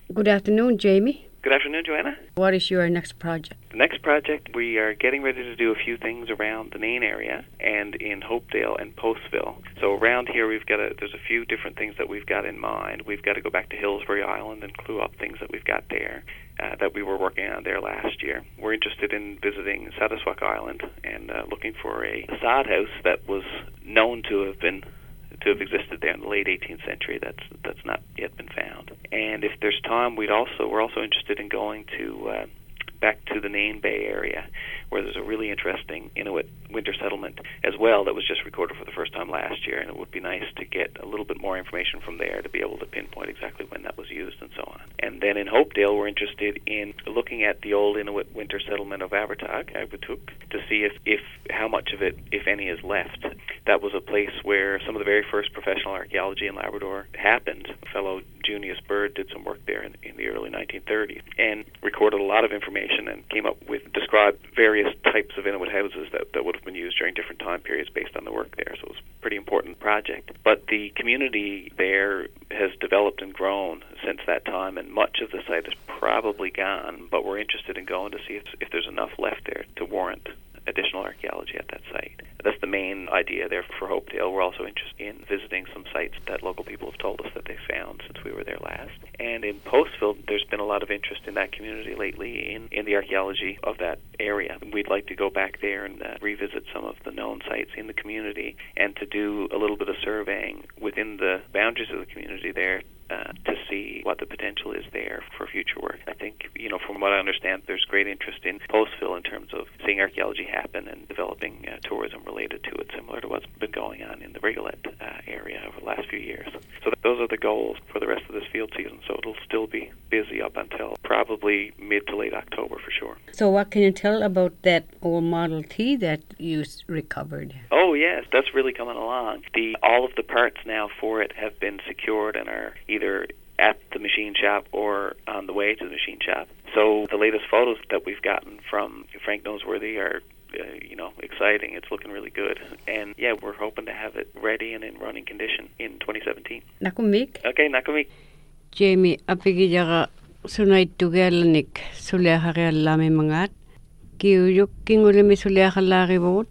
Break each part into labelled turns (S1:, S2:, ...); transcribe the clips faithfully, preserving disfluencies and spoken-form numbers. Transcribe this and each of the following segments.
S1: Good afternoon, Jamie.
S2: Good afternoon, Joanna.
S1: What is your next project?
S2: The next project, we are getting ready to do a few things around the Nain area and in Hopedale and Postville. So around here, we've got a, there's a few different things that we've got in mind. We've got to go back to Hillsbury Island and clue up things that we've got there uh, that we were working on there last year. We're interested in visiting Satiswak Island and uh, looking for a sod house that was known to have been to have existed there in the late eighteenth century. That's that's not yet been found. And if there's time, we'd also we're also interested in going to uh, back to the Nain Bay area, where there's a really interesting Inuit winter settlement as well that was just recorded for the first time last year, and it would be nice to get a little bit more information from there to be able to pinpoint exactly when that was used and so on. And then in Hopedale, we're interested in looking at the old Inuit winter settlement of Abertag, Agwatuk, to see if, if how much of it, if any, is left. That was a place where some of the very first professional archaeology in Labrador happened. A fellow Junius Bird did some work there in, in the early nineteen thirties and recorded a lot of information and came up with, described various types of Inuit houses that, that would have been used during different time periods based on the work there. So it was a pretty important project. But the community there has developed and grown since that time, and much of the site is probably gone, but we're interested in going to see if, if there's enough left there to warrant additional archaeology at that site. That's the main idea there for Hopedale. We're also interested in visiting some sites that local people have told us that they found since we were there last. And in Postville, there's been a lot of interest in that community lately in, in the archaeology of that area. We'd like to go back there and uh, revisit some of the known sites in the community and to do a little bit of surveying within the boundaries of the community there Uh, to see what the potential is there for future work. I think, you know, from what I understand, there's great interest in Postville in terms of seeing archaeology happen and developing uh, tourism related to it, similar to what's been going on in the Rigolet uh, area over the last few years. So th- those are the goals for the rest of this field season, so it'll still be busy up until probably mid to late October for sure.
S1: So what can you tell about that old Model T that you s- recovered?
S2: Oh, yes, that's really coming along. The all of the parts now for it have been secured and are either at the machine shop or on the way to the machine shop. So the latest photos that we've gotten from Frank Noseworthy are, uh, you know, exciting. It's looking really good. And yeah, we're hoping to have it ready and in running condition in twenty seventeen.
S1: Nakumik?
S2: Okay, nakumik.
S1: Jamie, apigijaga sunaittugealanik suliahariallami mangat. Kiuyuk kingulimi suliahallarivut.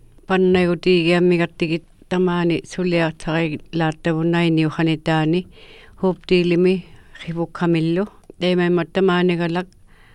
S1: Pannayutigiammigattigit tamani suliartarilaatavunaini uhanitaani. Hopedilimi rivukkamillu teemaimattamaanigalak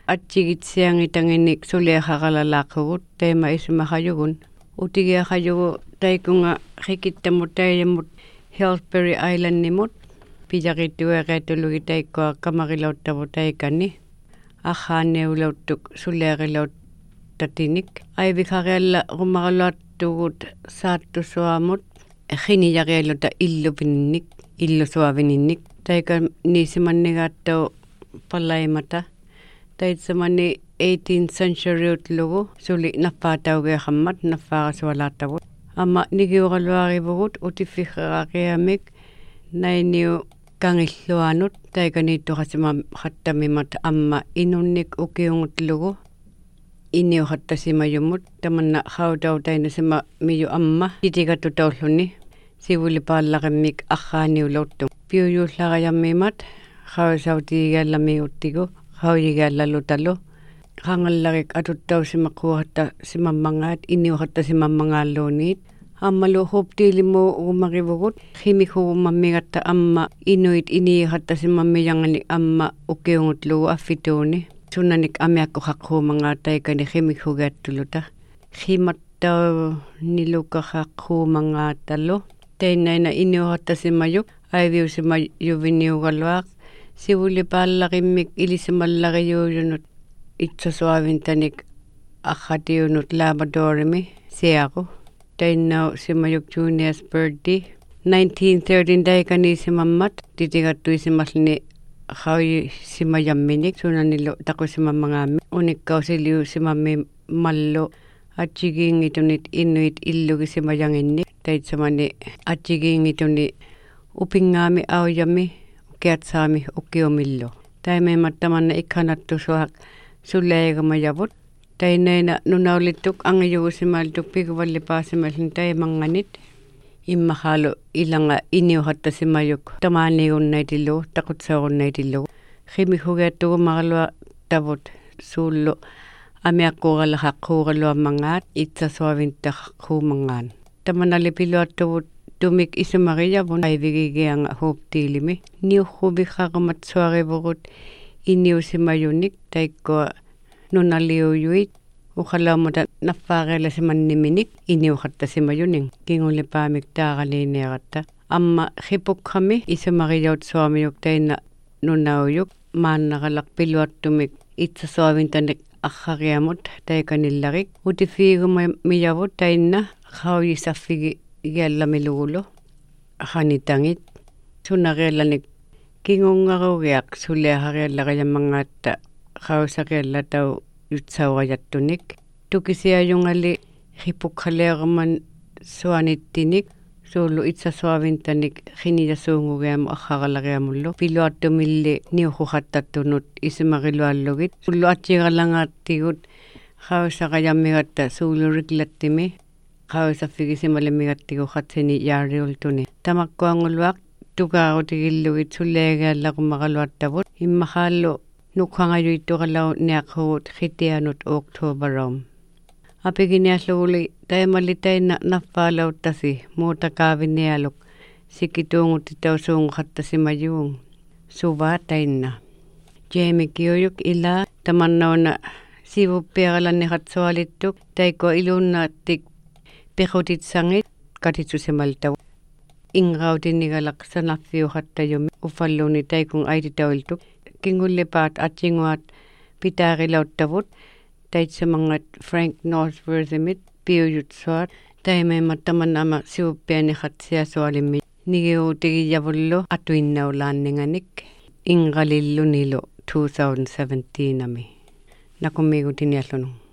S1: atchigitsiangitanginnik suliaqaqalalaaqugut teema isumaqajugun utigiaqajugu taikunga rikittamut taiyamut Hillsbury Islandnimut pijaqittueqaatulugi taikkua kamarilauttavu taikani arraanniulauttuk suliaqilaut tatinik aivikarialla rumaqaluattugut saattusuamut xinijarialuta illupininnik illusuavininnik taika niisimannigaаттau palaimata taitsamani eighteenth century utlugu suli nappaataugeeqammat naffaarasualaattavut amma nigiuqaluarivugut utiffiqeraqiamik nainiu kangilluanut taikaniittuqasima qattamimat amma inunnik ukiungutlugu iniuqattasimayumut tamanna hautau tainasima miyu amma itigatutaulluni sivulipaallaqimmik arraaniulauttu piuyuullaqajammimat qausautigiallamiuttigu qaujigiallalutalu qangallarik atuttausimaqquatta simammangaat iniuqatta simammangaalluuniit ammalu Hopedilimu umaqivugut qimikuumammigatta amma inuit iniiqatta simammiyangani amma ukiungutlugu affituuni sunnanik amiakkuqaqquumangaataikani qimikhugaаттuluta qimattau nilukaqaqquumangaatalu teinaina iniuqattasimayuk aiviusimayuviniugaluaq sivulipaallaqimik ilisimallaqiyuujunut itsasuavintanik arratiunut Labradorimi siaqu teinnau simayuk Junius Birdi nineteen thirteen taikaniisimammat titigattuisimallni qaui simayamminik sunanilu taqusimammangaammi unikkaussiliu simammi mallu atchigiingitunit inuit illugisimayanginni taitsamani atchigiingituni upingaami aujammi ukiatsaami ukiumillu taimeimattamanna ikkanattusuaq sulleegamayavut taineina nunaulittuk angayugusimaltuk pikuvallipaasimalni taimanganit immaqaalu ilanga iniuqattasimayuk tamaaniigunnaitillugu taqutseerunnaitillugu Khimihugetu maralua tavut sullu amiakkuuralla haqquuralua mangaat itsasuavinta haqquumangaan. Tamanali piluattuvut tumik isumarijavun aivigigianga huuptiilimi. Niuhubikharumat suarivurut iniusimajunik taikkua nunaliujuit. Ukhalaumuta naffaareilla simanniminik iniuhattasimajunin. Kingulipaamik taaraliineeratta. Amma khipukhami isumarijaut suamijuk taina nunaujuk. Maannaralaq piluattumik itsasuavintanik аххариамут таиканилларик утифиигума миявут таинна хауисаффиги иалламилугулу ханитангит сунариалланик кингунгаругиақ сулиахариаллариаммангаатта хаусакиаллатау ютсаугаяттуник тукисиажунгали хипукхалеерман суаниттиник суулу итсасуавинтаник хиниясуунгугиаму аххаралариамуллу пилуаттумилли ниухухаттаттунут исимарилуаллугит суллу атсигалангааттигут хаусақаяммигатта суулуриклаттими хаусаффигисималимигаттигу хатсини яариултуни тамаккуангулуақ тукаарутигиллугит суллеагааллақуммақалуаттавут иммахааллу нукхангаюиттуқалау неақхугут хитианут октообаром апигиниаллугули таималитаина наффаалауттаси муутакаавиниалук сикитуунгутитаусуунгухаттасимажуун суваа таинна Jamie Kiyuyuk ила таманнауна сивуппиараланнихатсуалиттук таиккуа илууннааттик пехутитсангит катитсусималтау инграутиннигалақ санарфиухаттаюми уфаллуни тайкун айтитауилтук кингуллипаат атсингуат питаарилауттавут таитсамангат Frank Northworthimit piujutsuat taimaimat tamanama siuppianihhatsiasualimmi nigiutigiyavullu atuinnaulaanninganik ingalillunilu twenty seventeen ami nakummigutiniallunu